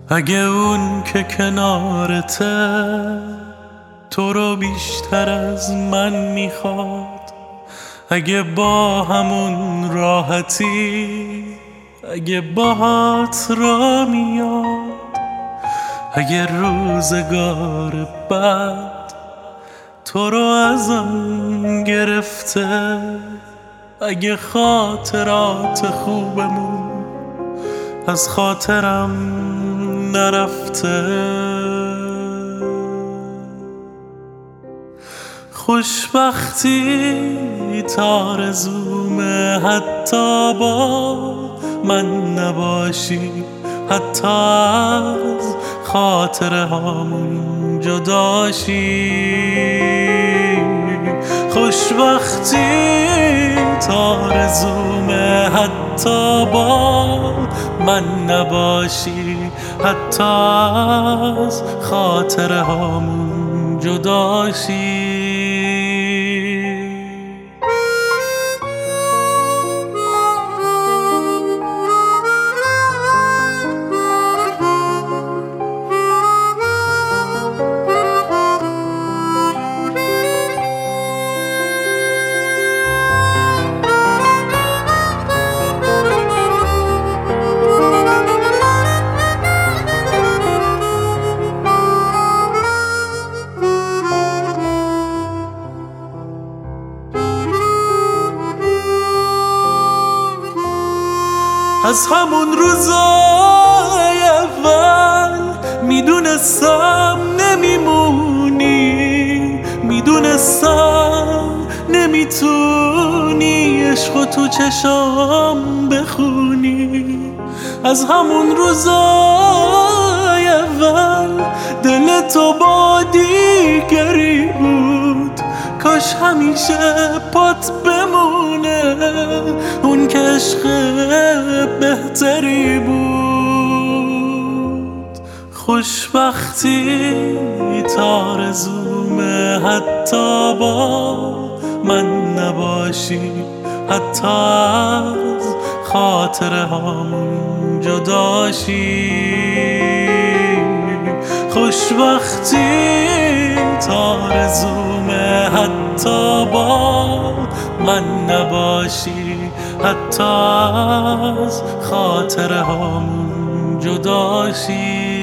اگه اون که کنارته تو رو بیشتر از من میخواد، اگه با همون راحتی، اگه باهات را میاد، اگه روزگار بعد تو رو ازم گرفته، اگه خاطرات خوبمون از خاطرم نرفته، خوشبختی تا آرزومه حتی با من نباشی، حتی از خاطره هامون جداشی، خوشبختی تا آرزومه حتی با من نباشی، حتی از خاطره هامون جداشی. از همون روزای اول میدونستم نمیمونی، میدونستم نمیتونی عشق تو چشام بخونی. از همون روزای اول دل تو با دیگری بود، کاش همیشه پات بمونه اون که عشق بهتری بود. خوشبختی تا آرزومه حتی با من نباشی، حتی از خاطره هامون جداشی، خوشبختی تا آرزومه حتی با من نباشی، حتی از خاطره هامون جداشی.